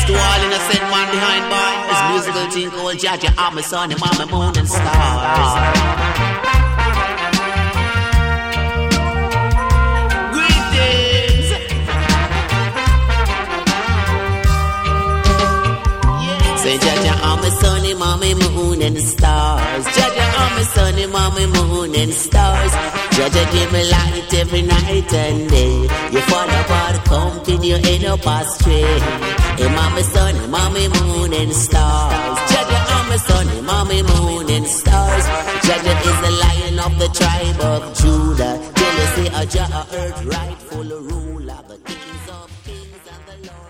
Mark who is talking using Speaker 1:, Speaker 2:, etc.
Speaker 1: to all innocent man behind bars. Musical thing called Jaja, I'm a son, I'm a moon and stars. Greetings. Say Jaja, I'm a son, I'm a moon and stars. Jaja, I'm a son, I'm a moon and stars. Jaja, give me light every night and day. You fall apart, continue in up astray. Hey, mommy, sun, mommy, moon and stars. Jaja, I'm a sun, mommy, moon and stars. Jaja is the lion of the tribe of Judah. Jealousy, a Jah, earth, rightful ruler, the kings of kings and the Lord.